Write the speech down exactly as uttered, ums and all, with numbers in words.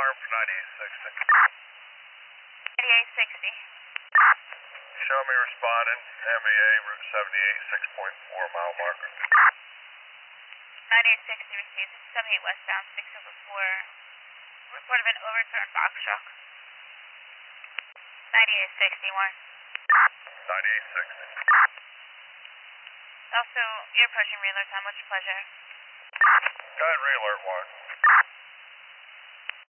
alarm for ninety-eight sixty. ninety-eight sixty. Show me responding, M E A, Route seventy-eight, six point four mile marker. ninety-eight sixty received. This is seventy-eight westbound, six over four. Report of an overturned box truck. ninety-eight sixty-one. ninety-eight sixty. Also, you're approaching re-alert time. What's your pleasure? Go ahead, re-alert one.